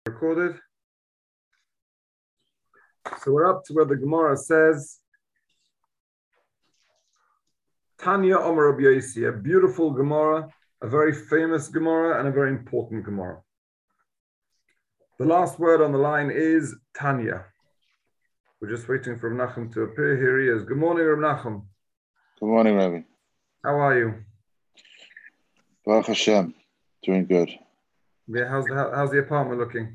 Recorded. So we're up to where the Gemara says, Tanya Omer Rabbi Yossi, a beautiful Gemara, a very famous Gemara, and a very important Gemara. The last word on the line is Tanya. We're just waiting for Rav Nachum to appear. Here he is. Good morning, Rav Nachum. Good morning, Rabbi. How are you? Baruch Hashem, doing good. Yeah, how's the apartment looking?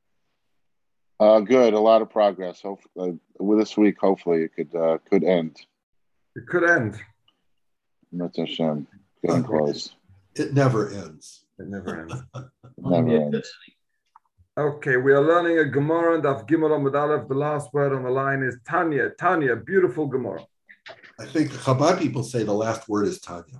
Good, a lot of progress. Hopefully, with this week, hopefully it could end. It could end. Baruch Hashem, getting close. It never ends. It never ends. It never ends. Okay, we are learning a Gemara and Daf Gimel Amud Aleph. The last word on the line is Tanya. Tanya, beautiful Gemara. I think the Chabad people say the last word is Tanya.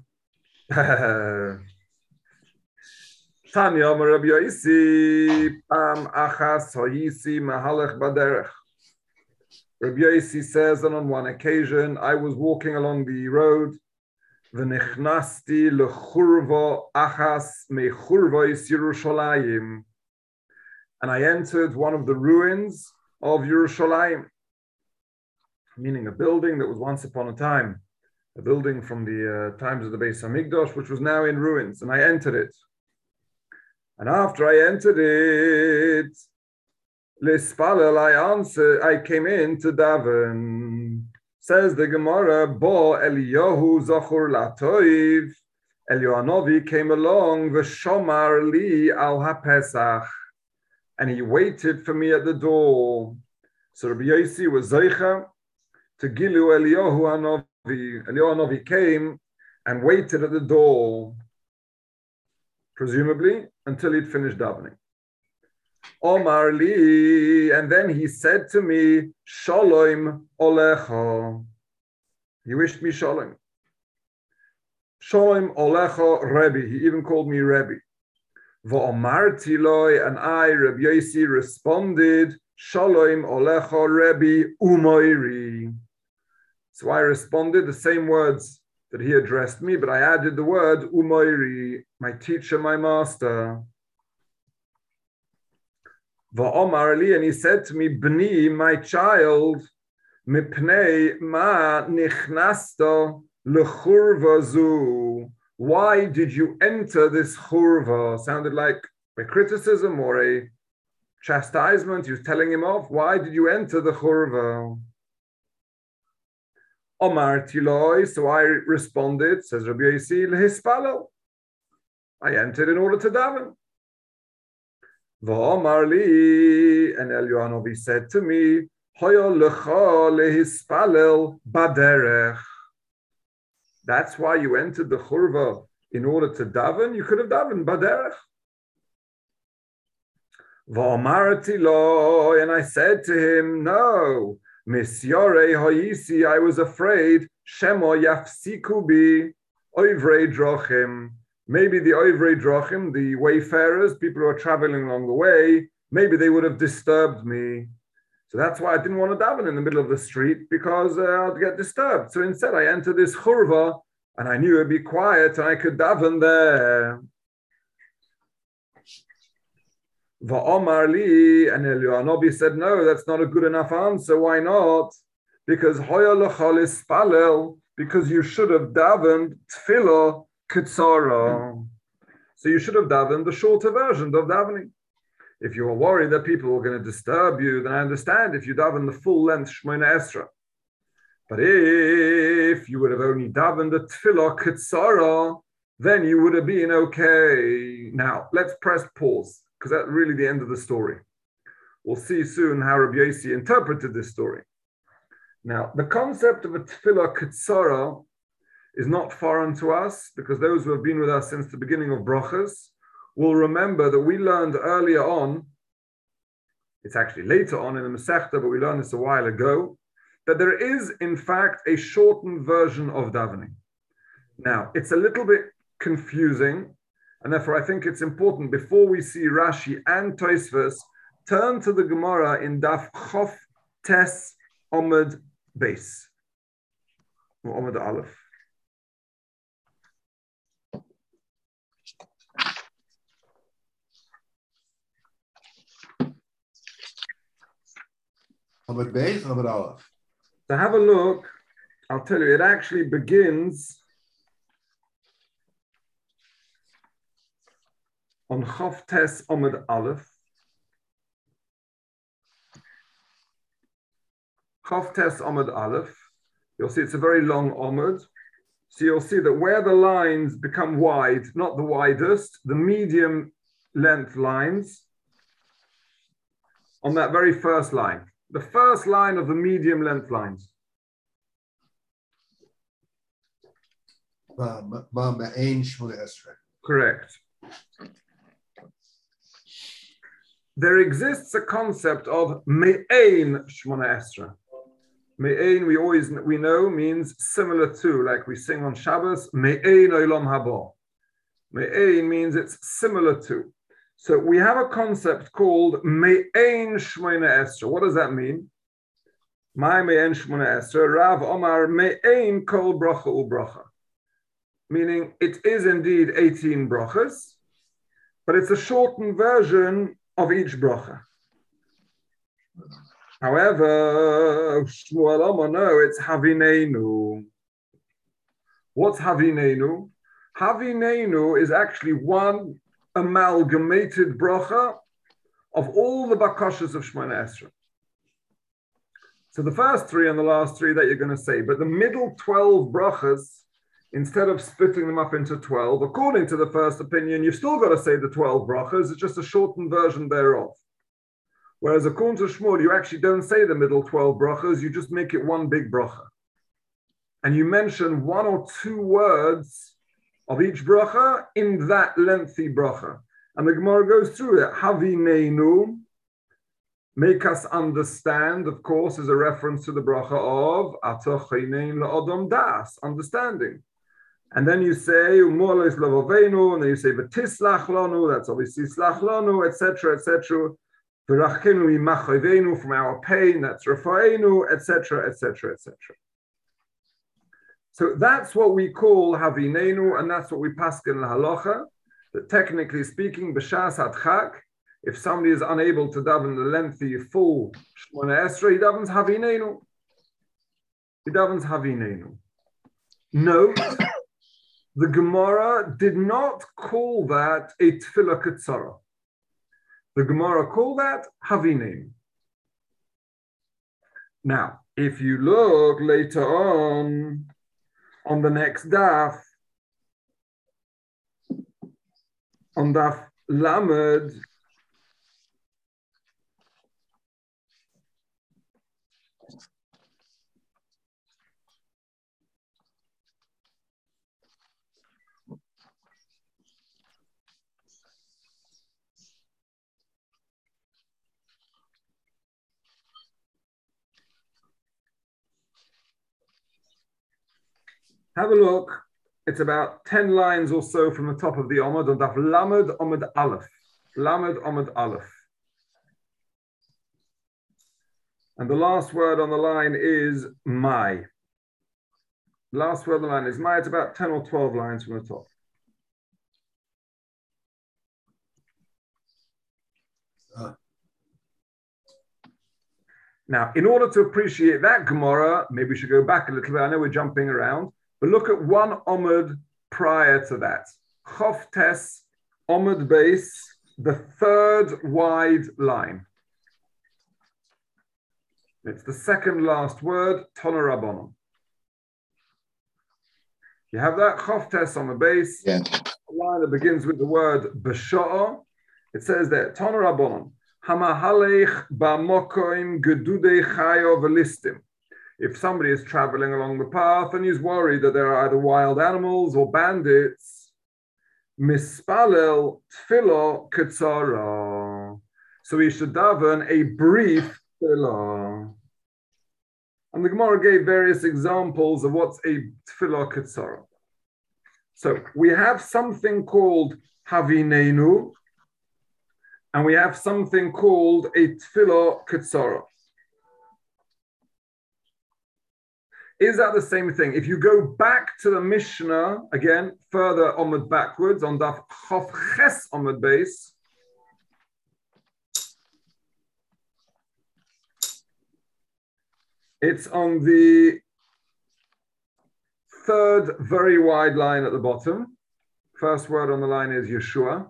Tanya Omer Rabbi Yossi achas hoyisi mahalech baderech. Rabbi Yossi says that on one occasion I was walking along the road, v'nichnasti lechurva achas mechurvos Yerushalayim, and I entered one of the ruins of Yerushalayim, meaning a building that was once upon a time a building from the times of the Beis Hamikdash, which was now in ruins, and I entered it. And after I entered it, Lispalel, I came in to daven. Says the Gemara, Bo Eliyahu Zachor Latoiv. Eliyahu Hanavi came along, V'shomar li al haPesach, and he waited for me at the door. So Rabbi Yossi was Zeicha to Gilu Eliyahu Hanavi. Eliyahu Hanavi came and waited at the door, presumably until he'd finished davening. Omar li, and then he said to me, Shalom Olecha. He wished me Shalom. Shalom Olecha Rebbe. He even called me Rebbe. V'omarti loi, and I, Rabbi Yossi, responded, Shalom Olecha Rebbe Umoiri. So I responded the same words that he addressed me, but I added the word Umoiri, my teacher, my master. Va'omar li, and he said to me, Bni, my child, mipnei ma nichnasta lechurva zu. Why did you enter this churva? Sounded like a criticism or a chastisement. He was telling him off. Why did you enter the churva? Omar Tiloi, so I responded, says Rabbi Yossi, lehispalel. I entered in order to daven. V'omar li, and Eliyahu Hanavi said to me, Hoyo lecha lehispalel baderech. That's why you entered the churva in order to daven. You could have davened baderech. V'omar Tiloi, and I said to him, no. Misyore hoyisi, I was afraid, Shemo yafsiku bi oivrei drochim. Maybe the oivrei drochim, the wayfarers, people who are traveling along the way, maybe they would have disturbed me. So that's why I didn't want to daven in the middle of the street, because I'd get disturbed. So instead I entered this churva, and I knew it'd be quiet, and I could daven there. Va'omar li, and Eliyahu Hanavi said, no, that's not a good enough answer. Why not? Because hoya lechal ispalel, because you should have davened tefillah ketzara. So you should have davened the shorter version of davening. If you are worried that people are going to disturb you, then I understand if you daven the full length Shemona Esra. But if you would have only davened the tefillah ketzara, then you would have been okay. Now, let's press pause, because that's really the end of the story. We'll see soon how Rabbi Yossi interpreted this story. Now, the concept of a tefillah ketzara is not foreign to us, because those who have been with us since the beginning of brachas will remember that we learned earlier on, it's actually later on in the Masechta, but we learned this a while ago, that there is, in fact, a shortened version of davening. Now, it's a little bit confusing, and therefore I think it's important, before we see Rashi and Tosfos, turn to the Gemara in Daf Chof Tes Omid Beis, or Omid Aleph. Amud Beis, Amud Aleph. So have a look. I'll tell you, it actually begins on Chof Tes Amud Aleph. Chof Tes Amud Aleph. You'll see it's a very long Amud. So you'll see that where the lines become wide, not the widest, the medium length lines on that very first line. The first line of the medium length lines. Ma'ain Shmona Esrei. Correct. There exists a concept of me'ein Shmona Esrei. Me'ein, we know means similar to, like we sing on Shabbos, me'ein olam haba. Me'ein means it's similar to. So we have a concept called me'ein Shmona Esrei. What does that mean? My me'ein Shmona Esrei, Rav Omar me'ein kol bracha u'bracha. Meaning it is indeed 18 brachas, but it's a shortened version of each bracha. However, Shmuel Omer, no, it's Havineinu. What's Havineinu? Havineinu is actually one amalgamated bracha of all the bakashas of Shemona Esrei. So the first three and the last three that you're going to say, but the middle 12 brachas, instead of splitting them up into 12, according to the first opinion, you've still got to say the 12 brachas, it's just a shortened version thereof. Whereas according to Shmuel, you actually don't say the middle 12 brachas, you just make it one big bracha. And you mention one or two words of each bracha in that lengthy bracha. And the Gemara goes through it. Havineinu, make us understand, of course, is a reference to the bracha of Atochenein la'odom das, understanding. And then you say, Umolos lavavenu, and then you say, V'tislach lanu, that's obviously slach lanu, etc., etc., from our pain, that's Rafaenu, etc., etc., etc. So that's what we call Havinenu, and that's what we paskin lahalacha. That technically speaking, b'shas hadchak, if somebody is unable to daven the lengthy full Shmona Esrei, he davens Havinenu. He davens Havinenu. Note, the Gemara did not call that a tefillah ketzara. The Gemara called that Havinim. Now, if you look later on the next daf, on daf Lamed, have a look. It's about 10 lines or so from the top of the Omad on Daf Lamed Omad Aleph. Lamed Omad Aleph. And the last word on the line is my. Last word on the line is my. It's about 10 or 12 lines from the top. Now, in order to appreciate that Gemara, maybe we should go back a little bit. I know we're jumping around. But look at one Omud prior to that. Chof Tes Omud Beis, the third wide line. It's the second last word, Tona Rabbanon. You have that Chof Tes Omud Beis, Yeah. a line that begins with the word B'sho'ah. It says there, Tona Rabbanon, Hamahalech ba'mokoim gedudei chayo v'listim. If somebody is traveling along the path and he's worried that there are either wild animals or bandits, mispalel tefillah ketzara. So he should daven a brief tefillah. And the Gemara gave various examples of what's a tefillah ketzara. So we have something called havinenu, and we have something called a tefillah ketzara. Is that the same thing? If you go back to the Mishnah, again, further Omid backwards, on Daf Chof Ches Omid Beis, It's on the third very wide line at the bottom. First word on the line is Yeshua.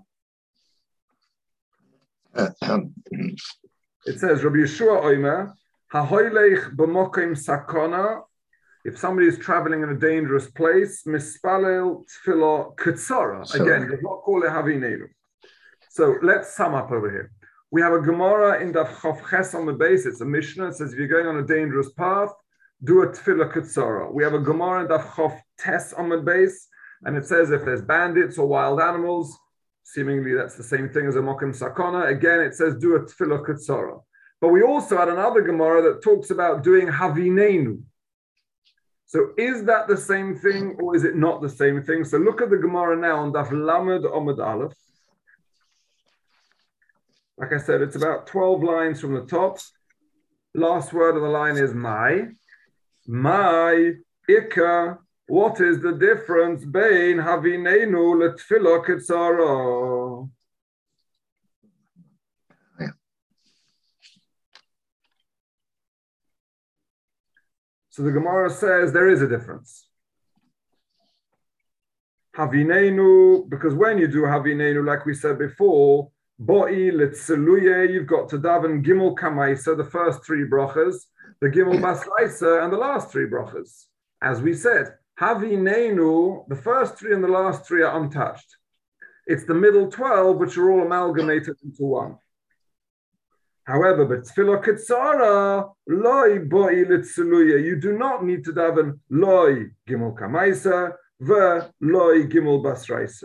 It says, Rabbi Yeshua Omer, Hahoylech b'mokim sakona. If somebody is traveling in a dangerous place, mispalel tefillah ketzara. Again, does not call it havinenu. So let's sum up over here. We have a Gemara in Daf Chof Ches on the base. It's a Mishnah. It says if you're going on a dangerous path, do a tefillah ketzara. We have a Gemara in Daf Chof Tes on the base, and it says if there's bandits or wild animals, seemingly that's the same thing as a mokim sakona. Again, it says do a tefillah ketzara. But we also had another Gemara that talks about doing havinenu. So is that the same thing or is it not the same thing? So look at the Gemara now on Daf Lamed Omid Aleph. Like I said, it's about 12 lines from the top. Last word of the line is my. My, Ika. What is the difference between havinenu letefillah ketzara? So the Gemara says there is a difference. Havinenu, because when you do havinenu, like we said before, Bo'i Litzeluye, you've got to daven Gimel Kamaisa, the first three brachas, the Gimel Basraisa, and the last three brachas. As we said, Havinenu, the first three and the last three are untouched. It's the middle 12 which are all amalgamated into one. However, but Tefillah Ketzara, Loi Bo'i Litzeluye, you do not need to daven Loi Gimel Kamaisa, Ve Loi Gimel Basraisa.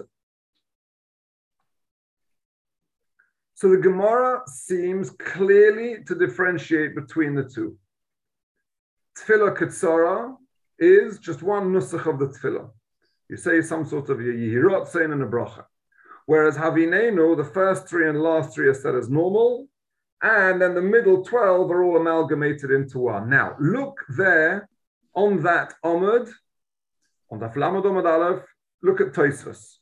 So the Gemara seems clearly to differentiate between the two. Tefillah Ketzara is just one nusach of the tefillah. You say some sort of yehirot saying and a bracha. Whereas Havinenu, the first three and last three are said as normal, and then the middle 12 are all amalgamated into one. Now, look there on that Omid, on the Lamed Omid Aleph, look at Tosfos.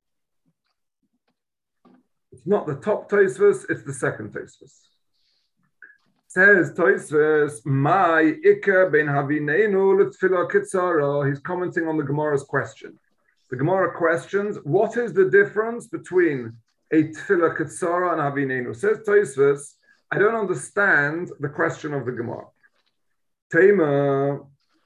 It's not the top Tosfos, it's the second Tosfos. Says Tosfos, my Iker ben Havinenu letefillah ketzara. He's commenting on the Gemara's question. The Gemara questions, what is the difference between a tefillah ketzara and Havinenu? Says Tosfos, I don't understand the question of the Gemara. Tema,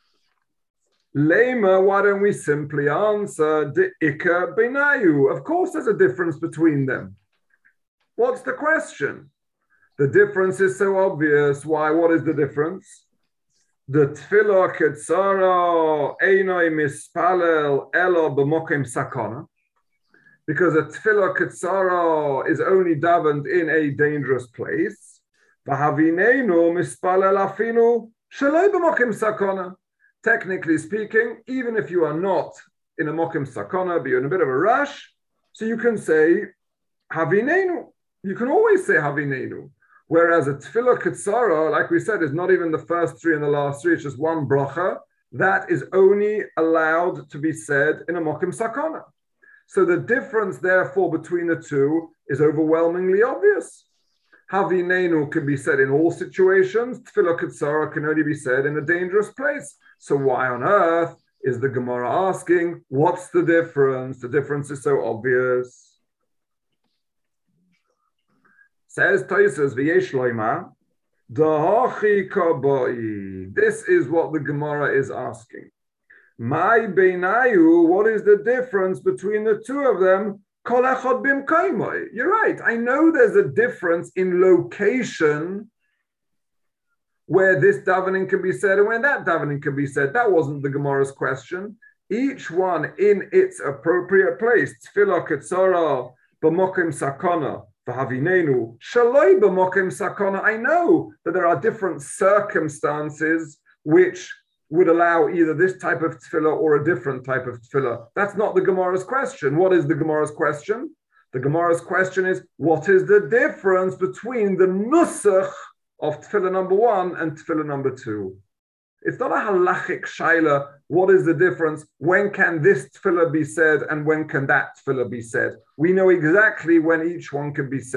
Lema, why don't we simply answer the Iker benayu? Of course there's a difference between them. What's the question? The difference is so obvious. Why? What is the difference? The tefillah ketzara einoi mispalel elo b'mokim sakana. Because a tefillah ketzara is only davened in a dangerous place. V'havinenu mispalel afinu sheloi b'mokim sakana. Technically speaking, even if you are not in a mokim sakana, but you're in a bit of a rush, so you can say havinenu. You can always say havinenu. Whereas a tefillah ketzara, like we said, is not even the first three and the last three, it's just one bracha. That is only allowed to be said in a mokim sakana. So the difference, therefore, between the two is overwhelmingly obvious. Havinenu can be said in all situations. Tefillah ketzara can only be said in a dangerous place. So why on earth is the Gemara asking, what's the difference? The difference is so obvious. Says Tosfos, v'yesh loima, dahachi kaboi. This is what the Gemara is asking. My beinayu, what is the difference between the two of them? Kol echad bimkaimoi. You're right. I know there's a difference in location where this davening can be said and when that davening can be said. That wasn't the Gemara's question. Each one in its appropriate place. Tefillah ketzara b'mokim sakana. V'havinenu shaloi b'mokim sakana. I know that there are different circumstances which would allow either this type of tefillah or a different type of tefillah. That's not the Gemara's question. What is the Gemara's question? The Gemara's question is, what is the difference between the nusach of tefillah number 1 and tefillah number 2? It's not a halachic shaila. What is the difference? When can this tefillah be said and when can that tefillah be said? We know exactly when each one can be said.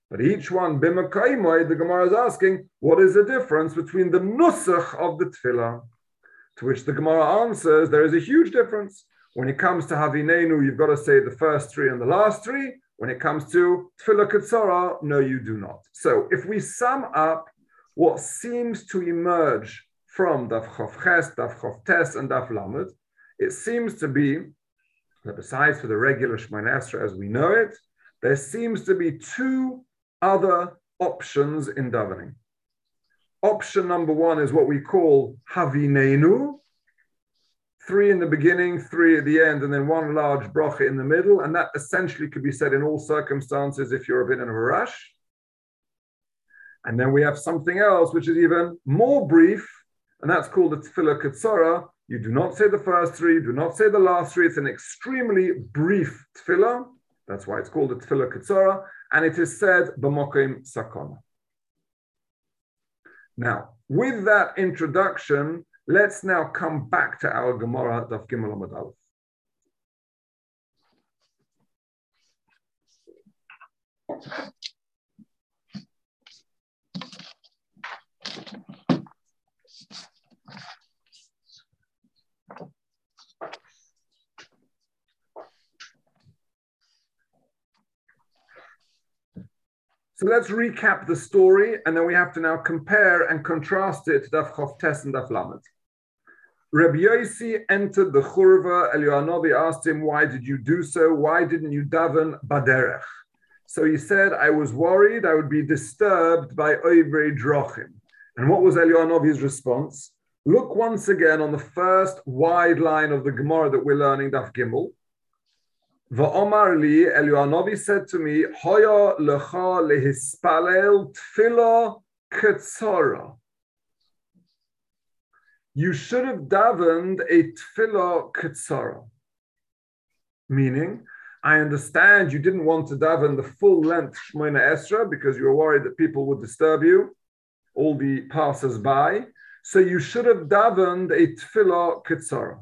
But each one, b'makaymoi, the Gemara is asking, what is the difference between the nusach of the tefillah? To which the Gemara answers, there is a huge difference. When it comes to Havinenu, you've got to say the first three and the last three. When it comes to Tefillah Ketzara, no, you do not. So if we sum up what seems to emerge from Daf Chof Ches, Daf Chof Tes, and Daf Lamed, it seems to be that besides for the regular Shemona Esrei as we know it, there seems to be two other options in davening. Option number one is what we call Havinenu, 3 in the beginning, 3 at the end, and then one large bracha in the middle. And that essentially could be said in all circumstances if you're a bit in a rush. And then we have something else which is even more brief, and that's called the Tefillah Ketzara. You do not say the first 3, do not say the last 3. It's an extremely brief tefillah. That's why it's called the Tefillah Ketzara, and it is said b'mokim sakana. Now, with that introduction, let's now come back to our Gemara Daf Gimel Amud Aleph. So let's recap the story, and then we have to now compare and contrast it to Daf Chof Tes and Daf Lamed. Rabbi Yossi entered the Churva. Eliyahu Hanavi asked him, why did you do so? Why didn't you daven baderech? So he said, I was worried I would be disturbed by Oivrei Drochim. And what was Eliyahu Hanavi's response? Look once again on the first wide line of the Gemara that we're learning, Daf Gimel. Va'omar li, Eliyahu Hanavi said to me, Hoya lecha lehispalel tefillah ketzara. You should have davened a tefillah ketzara. Meaning, I understand you didn't want to daven the full length Shemona Esrei because you were worried that people would disturb you, all the passers-by. So you should have davened a tefillah ketzara.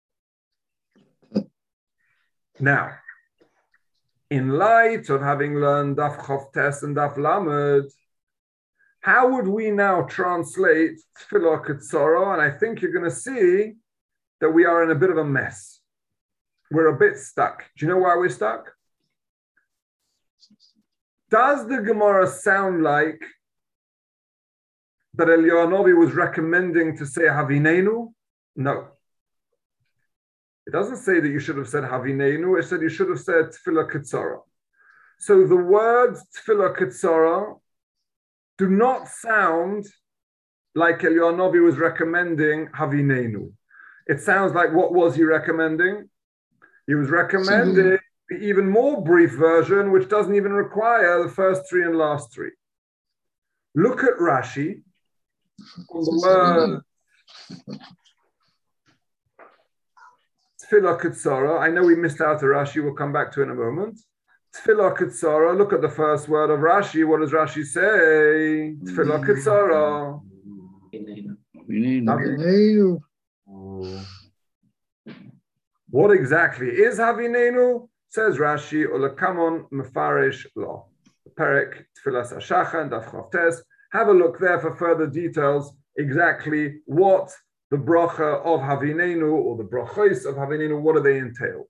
Now, in light of having learned Daf Chof Tes and Daf Lamed, how would we now translate Tefillah Ketzara? And I think you're going to see that we are in a bit of a mess. We're a bit stuck. Do you know why we're stuck? Does the Gemara sound like that Eliyahu Hanavi was recommending to say Havinenu? No. It doesn't say that you should have said Havinenu. It said you should have said Tefillah Ketzara. So the words Tefillah Ketzara do not sound like Eliyahu Hanavi was recommending Havinenu. It sounds like, what was he recommending? He was recommending the even more brief version, which doesn't even require the first 3 and last 3. Look at Rashi on the word Tefillah Ketzara. I know we missed out a Rashi, we'll come back to it in a moment. Tefillah Ketzara, look at the first word of Rashi. What does Rashi say? Tefillah Ketzara. What exactly is Havinenu? Says Rashi, Olakamon Mefarish Lo. Perek Tefillas Hashachar and Daf Chof Tes. Have a look there for further details, exactly what the bracha of Havinenu or the brachos of Havinenu, what do they entail?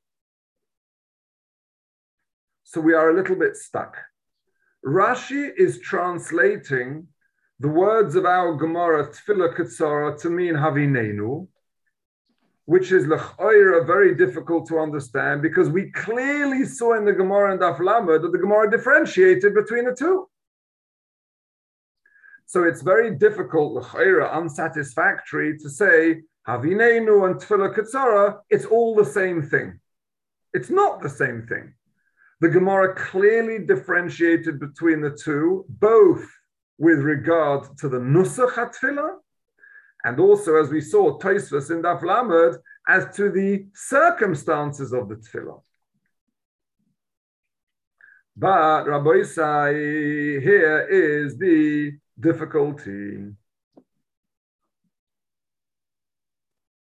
So we are a little bit stuck. Rashi is translating the words of our Gemara Tefillah Ketzara to mean Havinenu, which is l'ch'oira very difficult to understand because we clearly saw in the Gemara and Daf Lamed that the Gemara differentiated between the two. So it's very difficult, l'ch'oira, unsatisfactory to say Havinenu and Tefillah Ketzara, it's all the same thing. It's not the same thing. The Gemara clearly differentiated between the two, both with regard to the Nusach HaTefillah, and also, as we saw, Tosfos in Daf Lamed, as to the circumstances of the Tefillah. But Rabbi Yisai, here is the difficulty.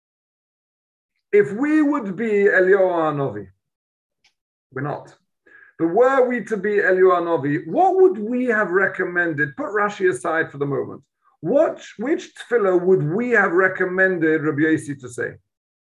If we would be Eliyahu Hanavi, we're not. But were we to be Eliyahu Hanavi, what would we have recommended? Put Rashi aside for the moment. Which tefillah would we have recommended Rabbi Yossi to say?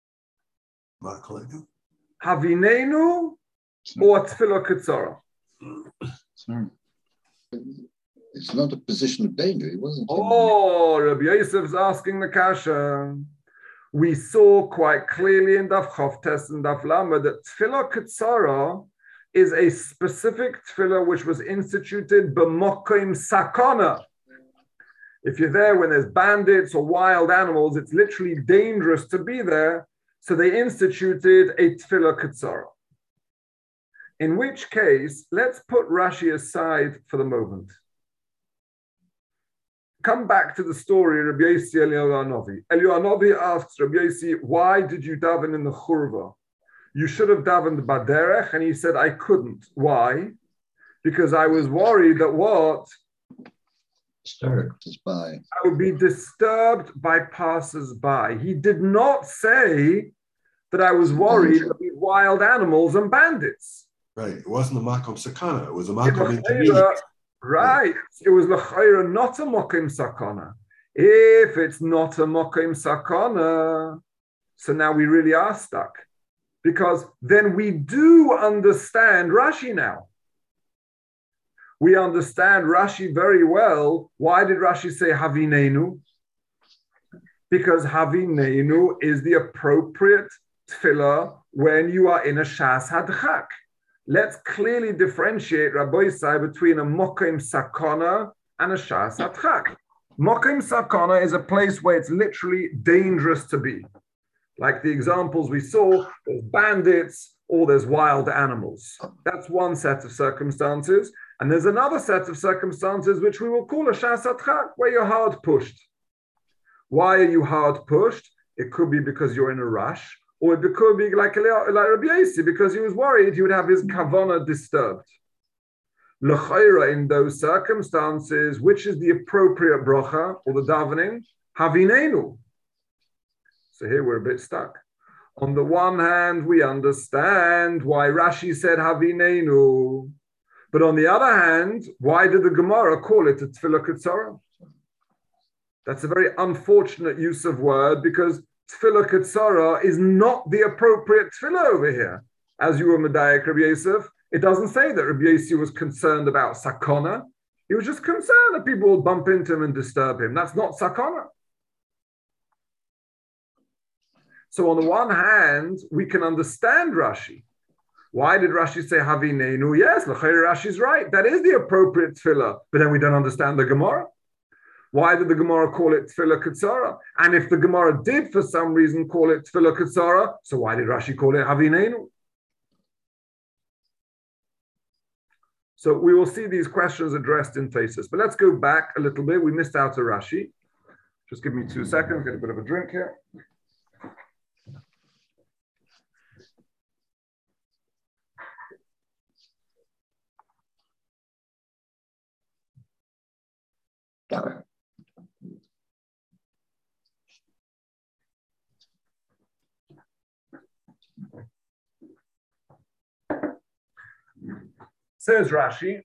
Havinenu or tefillah Ketzara? Sorry. It's not a position of danger. He wasn't. Oh, Rabbi Yosef's asking the kasha. We saw quite clearly in Daf Chavtes and Daf Lamed that tefillah Ketzara is a specific tefillah which was instituted b'mokim sakana. If you're there when there's bandits or wild animals, it's literally dangerous to be there. So they instituted a tefillah Ketzara. In which case, let's put Rashi aside for the moment. Come back to the story of Rabbi Yossi Eliyahu Hanavi. Eliyahu Hanavi asks Rabbi Yossi, why did you daven in the churva? You should have davened baderech, and he said, I couldn't. Why? Because I was worried that what? Disturbed by. I would be disturbed by passers-by. He did not say that I was worried of these wild animals and bandits. Right. It wasn't a makom sakana. It was a makom intermediate. Right. It was l'chayra, not a mokim sakana. If it's not a mokim sakana, so now we really are stuck. Because then we do understand Rashi now. We understand Rashi very well. Why did Rashi say Havinenu? Because Havinenu is the appropriate tefillah when you are in a Shas Hadchak. Let's clearly differentiate, Rabbi Isai, between a Mokim Sakana and a Shas Hadchak. Mokim Sakana is a place where it's literally dangerous to be. Like the examples we saw, there's bandits or there's wild animals. That's one set of circumstances. And there's another set of circumstances which we will call a Shas Hadchak, where you're hard pushed. Why are you hard pushed? It could be because you're in a rush, or it could be like Rabbi Yossi, because he was worried he would have his kavanah disturbed. L'chayra, in those circumstances, which is the appropriate bracha or the davening? Havinenu. So here we're a bit stuck. On the one hand, we understand why Rashi said Havinenu. But on the other hand, why did the Gemara call it a tefillah Ketzara? That's a very unfortunate use of word, because tefillah Ketzara is not the appropriate tefillah over here. As you were Medayek Rabbi Yosef, it doesn't say that Rabbi Yossi was concerned about sakana. He was just concerned that people would bump into him and disturb him. That's not sakana. So on the one hand, we can understand Rashi. Why did Rashi say Havinenu? Yes, Rashi's right. That is the appropriate tefillah. But then we don't understand the Gemara. Why did the Gemara call it tefillah Ketzara? And if the Gemara did for some reason call it tefillah Ketzara, so why did Rashi call it Havinenu? So we will see these questions addressed in Tesis. But let's go back a little bit. We missed out a Rashi. Just give me 2 seconds, get a bit of a drink here. Says Rashi,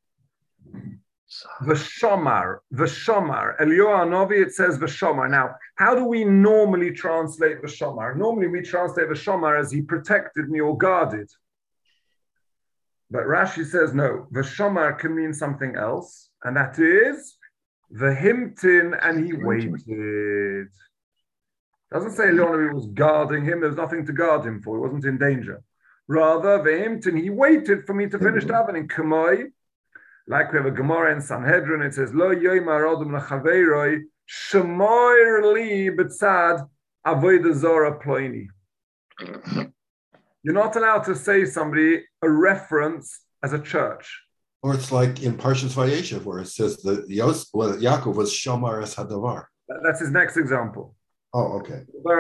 V'shomar, Eliyahu Hanavi, it says V'shomar. Now, how do we normally translate V'shomar? Normally we translate V'shomar as he protected me or guarded. But Rashi says no, V'shomar can mean something else, and that is V'himtin, and he waited. Doesn't say Eliyahu Hanavi was guarding him. There was nothing to guard him for. He wasn't in danger. Rather, V'himtin, he waited for me to finish davening. Kamoi, like we have a Gemara in Sanhedrin, it says, Lo yoymar odom lachaveiroi, shemoir li b'tzad avodah zora ploini. You're not allowed to say somebody a reference as a church. Or it's like in Parshas Vayeshev, where it says that Yaakov was Shomar es Hadavar. That's his next example. Oh, okay.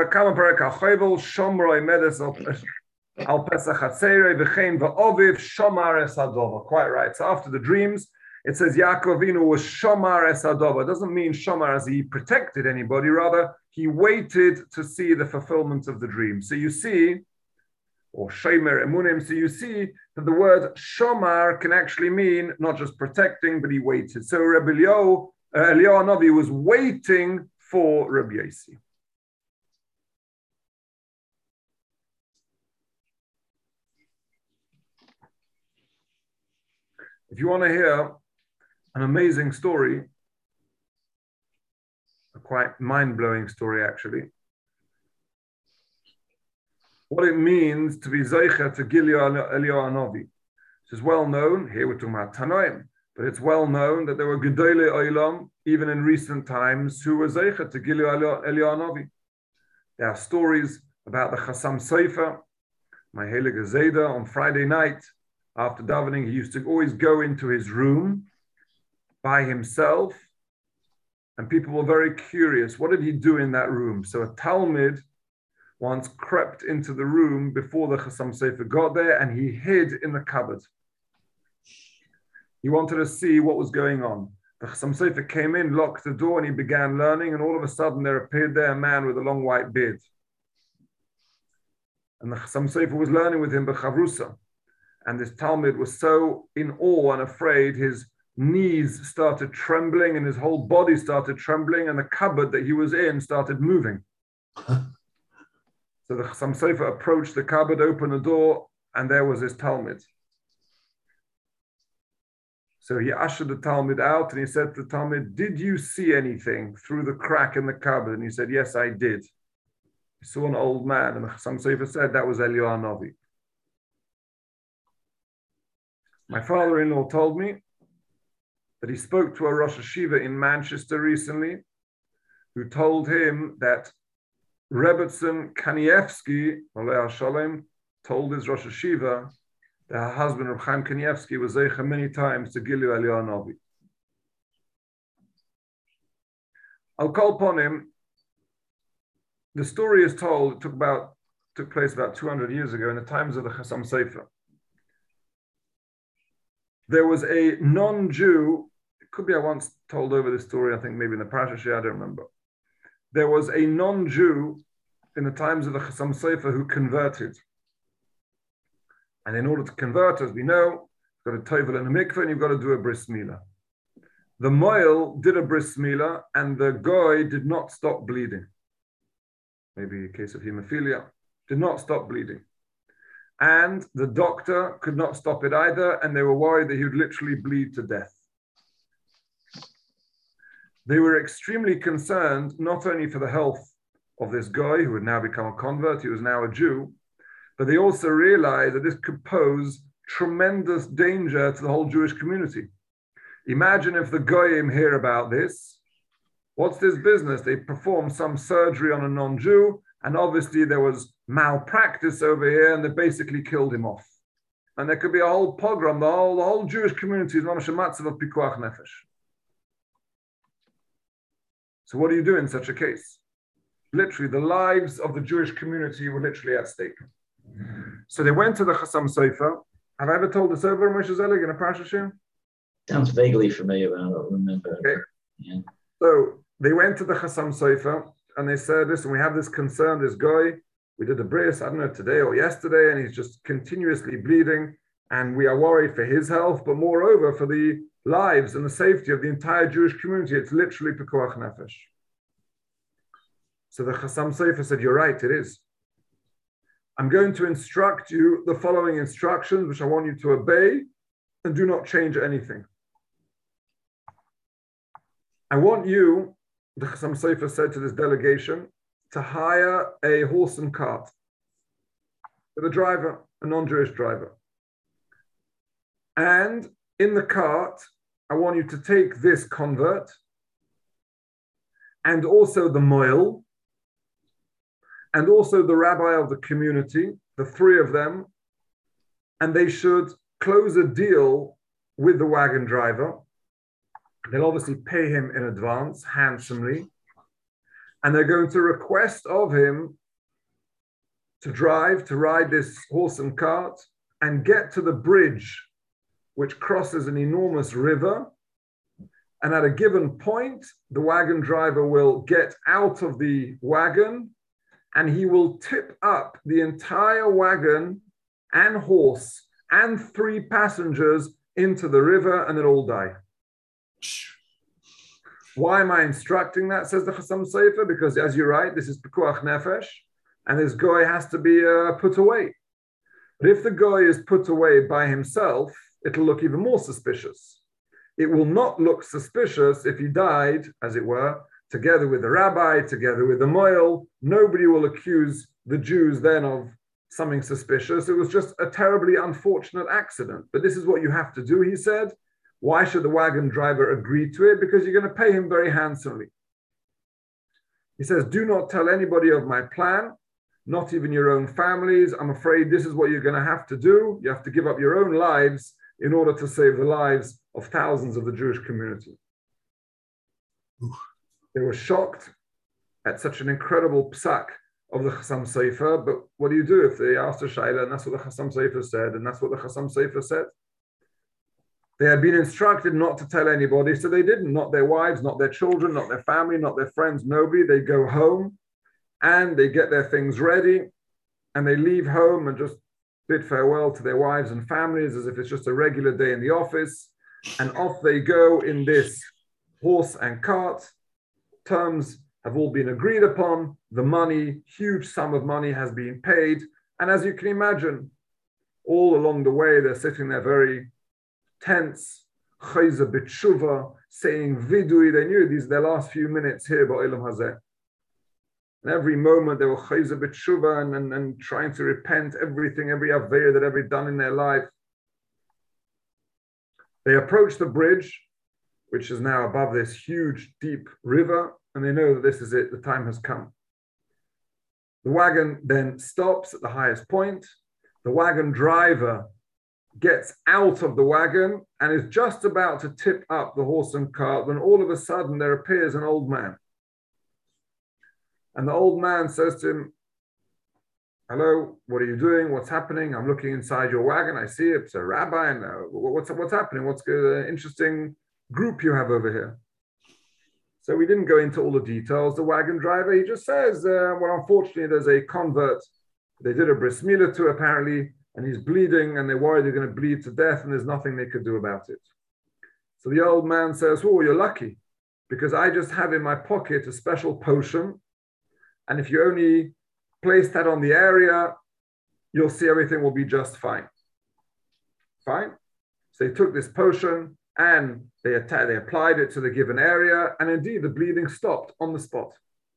Al Pesach Hatzerei v'chein va'oviv Shomar es Hadova. Quite right. So after the dreams, it says Yaakov Avinu was Shomar es Hadova. It doesn't mean Shomar as he protected anybody. Rather, he waited to see the fulfillment of the dream. So you see, or Shomer Emunim. So you see that the word Shomar can actually mean not just protecting, but he waited. So Rabbi Eliyahu Hanavi was waiting for Rabbi Yossi. If you want to hear an amazing story, a quite mind-blowing story actually, what it means to be Zeicha to Eliyahu Hanavi. This is well known, here we're talking about Tanoim, but it's well known that there were Gedolei Olam, even in recent times, who were Zeicha to Eliyahu Hanavi. There are stories about the Chassam Sofer, my Heilige Zayda, on Friday night, after davening, he used to always go into his room by himself, and people were very curious. What did he do in that room? So a Talmud once crept into the room before the Chassam Sofer got there, and he hid in the cupboard. He wanted to see what was going on. The Chassam Sofer came in, locked the door, and he began learning, and all of a sudden there appeared there a man with a long white beard. And the Chassam Sofer was learning with him b'chavrusa. And this Talmud was so in awe and afraid, his knees started trembling and his whole body started trembling, and the cupboard that he was in started moving. So the Chassam Sofer approached the cupboard, opened the door, and there was his Talmud. So he ushered the Talmud out and he said to the Talmud, "Did you see anything through the crack in the cupboard?" And he said, "Yes, I did. I saw an old man." And the Chassam Sofer said, "That was Eliyahu Hanavi." My father-in-law told me that he spoke to a Rosh Hashiva in Manchester recently who told him that Rebbetzin Kanievsky, Oleh Shalom, told his Rosh Hashiva that her husband, Reb Chaim Kanievsky, was zeicha many times to Gilu Eliyahu Hanavi. I'll call upon him. The story is told, it took place about 200 years ago in the times of the Chassam Sofer. There was a non-Jew, it could be I once told over this story, I think maybe in the Parashat Shir, I don't remember. There was a non-Jew in the times of the Chassam Sofer who converted. And in order to convert, as we know, you've got to tovel in a mikveh and you've got to do a bris milah. The moil did a bris milah and the goy did not stop bleeding. Maybe a case of hemophilia, did not stop bleeding. And the doctor could not stop it either, and they were worried that he would literally bleed to death. They were extremely concerned, not only for the health of this guy who had now become a convert, he was now a Jew, but they also realized that this could pose tremendous danger to the whole Jewish community. Imagine if the goyim hear about this. What's this business? They perform some surgery on a non-Jew, and obviously there was malpractice over here, and they basically killed him off. And there could be a whole pogrom. The whole Jewish community is mamash a matzav of pikuach nefesh. So what do you do in such a case? Literally, the lives of the Jewish community were literally at stake. So they went to the Chassam Sofer. Have I ever told this over, Moshe Zelig, in a Parashat Shir? Sounds vaguely familiar, but I don't remember. Okay. Yeah. So they went to the Chassam Sofer and they said, "Listen, we have this concern, this guy, we did a bris, I don't know, today or yesterday, and he's just continuously bleeding, and we are worried for his health, but moreover for the lives and the safety of the entire Jewish community. It's literally pekuach nefesh." So the Chassam Sofer said, "You're right, it is. I'm going to instruct you the following instructions, which I want you to obey, and do not change anything. I want you," the Chassam Sofer said to this delegation, "to hire a horse and cart with a driver, a non-Jewish driver. And in the cart, I want you to take this convert and also the moil and also the rabbi of the community, the three of them, and they should close a deal with the wagon driver. They'll obviously pay him in advance, handsomely, and they're going to request of him to ride this horse and cart and get to the bridge which crosses an enormous river. And at a given point, the wagon driver will get out of the wagon and he will tip up the entire wagon and horse and 3 passengers into the river, and they'll all die. Why am I instructing that, says the Chassam Sofer? Because as you write, this is Pekuach Nefesh, and this guy has to be put away. But if the guy is put away by himself, it'll look even more suspicious. It will not look suspicious if he died, as it were, together with the rabbi, together with the moil. Nobody will accuse the Jews then of something suspicious. It was just a terribly unfortunate accident. But this is what you have to do, he said. Why should the wagon driver agree to it? Because you're going to pay him very handsomely. He says, do not tell anybody of my plan, not even your own families. I'm afraid this is what you're going to have to do. You have to give up your own lives in order to save the lives of thousands of the Jewish community. They were shocked at such an incredible psak of the Chassam Sofer, but what do you do if they asked a Shaila, and that's what the Chassam Sofer said, and that's what the Chassam Sofer said? They had been instructed not to tell anybody, so they didn't, not their wives, not their children, not their family, not their friends, nobody. They go home and they get their things ready and they leave home and just bid farewell to their wives and families as if it's just a regular day in the office. And off they go in this horse and cart. Terms have all been agreed upon. The money, huge sum of money has been paid. And as you can imagine, all along the way, they're sitting there very tense, chayza b'tshuva, saying vidui. They knew these their last few minutes here ba'olam hazeh. And every moment they were chayza b'tshuva and trying to repent everything, every aveir that they've done in their life. They approach the bridge, which is now above this huge, deep river, and they know that this is it, the time has come. The wagon then stops at the highest point. The wagon driver gets out of the wagon and is just about to tip up the horse and cart when all of a sudden there appears an old man. And the old man says to him, hello, what are you doing? What's happening? I'm looking inside your wagon. I see it's a rabbi. And what's happening? What's the interesting group you have over here? So we didn't go into all the details. The wagon driver, he just says, well, unfortunately, there's a convert. They did a bris milah to apparently, and he's bleeding, and they're worried they're going to bleed to death, and there's nothing they could do about it. So the old man says, oh, you're lucky, because I just have in my pocket a special potion, and if you only place that on the area, you'll see everything will be just fine. Fine? So they took this potion, and they applied it to the given area, and indeed the bleeding stopped on the spot.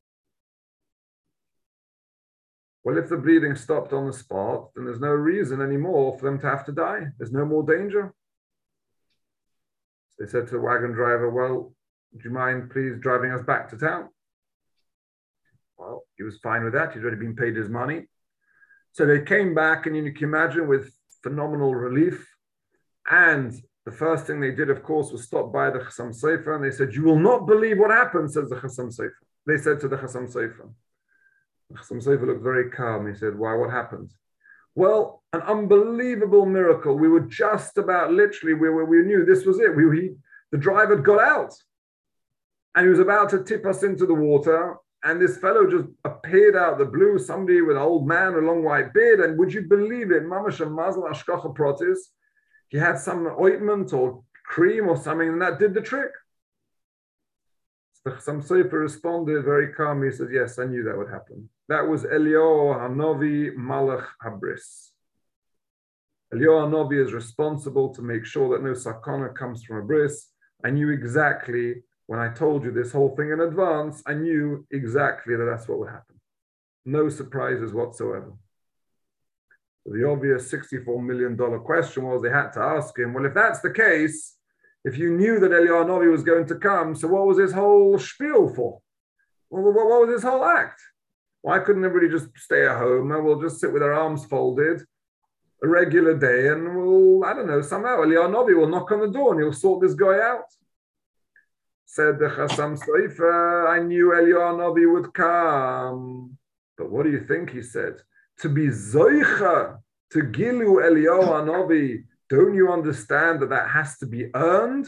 Well, if the bleeding stopped on the spot, then there's no reason anymore for them to have to die. There's no more danger. So they said to the wagon driver, well, would you mind please driving us back to town? Well, he was fine with that. He'd already been paid his money. So they came back, and you can imagine, with phenomenal relief. And the first thing they did, of course, was stop by the Chassam Sofer, and they said, you will not believe what happened, says the Chassam Sofer. They said to the Chassam Sofer. Chassam Sofer looked very calm. He said, why, what happened? Well, an unbelievable miracle. We were just about, literally, we knew this was it. The driver got out, and he was about to tip us into the water, and this fellow just appeared out the blue, somebody with an old man, a long white beard, and would you believe it, mamash and mazel ashkacha protis, he had some ointment or cream or something, and that did the trick. The Chassam Sofer responded very calmly. He said, yes, I knew that would happen. That was Eliyahu Hanavi Malach Habris. Eliyahu Hanavi is responsible to make sure that no sakana comes from a bris. I knew exactly, when I told you this whole thing in advance, I knew exactly that that's what would happen. No surprises whatsoever. So the obvious $64 million question was, they had to ask him, well, if that's the case, if you knew that Eliyahu Hanavi was going to come, so what was this whole spiel for? What was this whole act? Why couldn't everybody just stay at home and we'll just sit with our arms folded a regular day and we'll, I don't know, somehow Eliyahu Hanavi will knock on the door and he'll sort this guy out? Said the Chassam Sofer, I knew Eliyahu Hanavi would come. But what do you think, he said? To be Zoicha, to Gilu Eliyahu Hanavi, don't you understand that that has to be earned?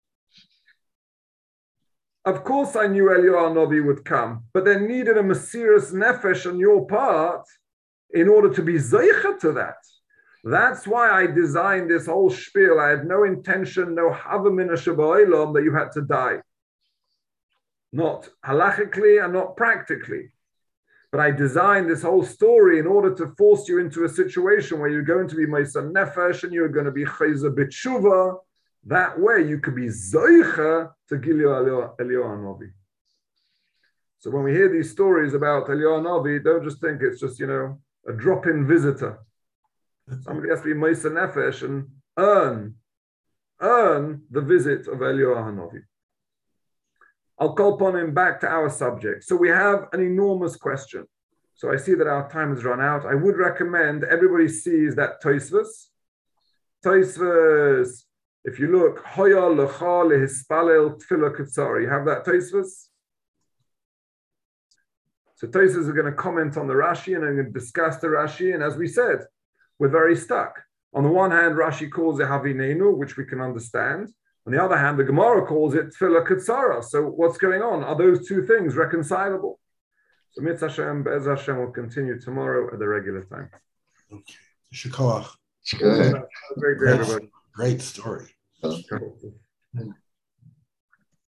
Of course I knew Eliyahu Hanavi would come, but there needed a Mesiras Nefesh on your part in order to be Zeicha to that. That's why I designed this whole spiel. I had no intention, no havamina shabaylam, that you had to die. Not halachically and not practically. But I designed this whole story in order to force you into a situation where you're going to be Meisan Nefesh and you're going to be Chayza B'tshuva. That way you could be Zoicha to Gilui Eliyahu Hanavi. So when we hear these stories about Eliyahu Hanavi, don't just think it's just, a drop-in visitor. Somebody has to be Meisan Nefesh and earn the visit of Eliyahu Hanavi. I'll call upon him back to our subject. So we have an enormous question. So I see that our time has run out. I would recommend everybody sees that Tosfos. Tosfos, if you look, Hoya lecha lehispalel tefillah katsar. You have that Tosfos? So Tosfos is going to comment on the Rashi and I'm going to discuss the Rashi. And as we said, we're very stuck. On the one hand, Rashi calls it Havinenu, which we can understand. On the other hand, the Gemara calls it Tefillah Katsara. So what's going on? Are those two things reconcilable? So Mitzvah Hashem, Be'ez Hashem will continue tomorrow at the regular time. Okay. Shikoach. Good. Great day, everybody. Great story. Uh,